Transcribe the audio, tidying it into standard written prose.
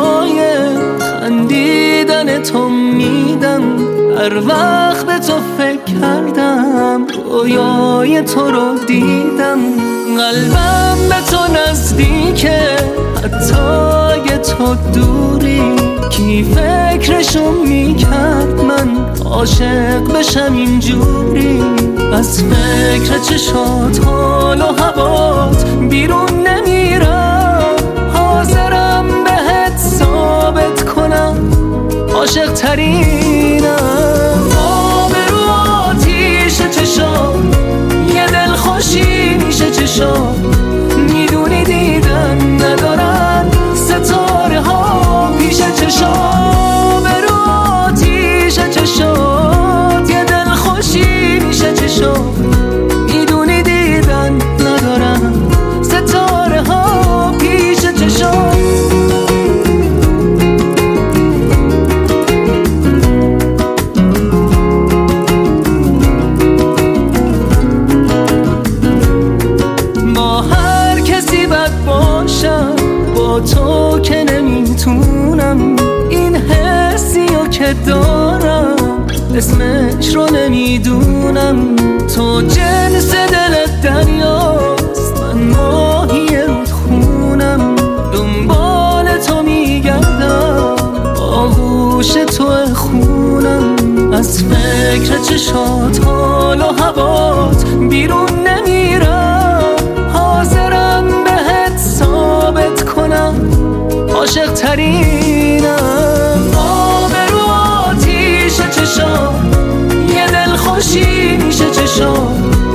جای خندیدن تو میدم. هر وقت به تو فکر کردم رویای تو رو دیدم. قلبم به تو نزدیکه حتی اگه تو دوری. کی فکرشو میکرد من عاشق بشم اینجوری. از فکر چشات حال و هوات بیرون نمیرم. حاضرم بهت ثابت کنم عاشق ترینم. آب رو آتیش چشام یه دل خوشی میشه چشام. میدونی دیدن ندارن ستاره ها پیش چشام. رو آتیش چشام یه دل خوشی میشه چشام. میدونی دیدن ندارن ستاره ها پیش چشام. با تو که نمیتونم این حسیو که دارم اسمش رو نمیدونم. تو جنس دل دریاست من ماهی رودخونم. دنبال تو میگردم آغوش تو خونم. از فکر چشات حال و هوات بیرون نمیرم. حاضرم بهت ثابت کنم عاشق ترینم. آب رو آتیش چشام یه دل خوشی میشه چشام.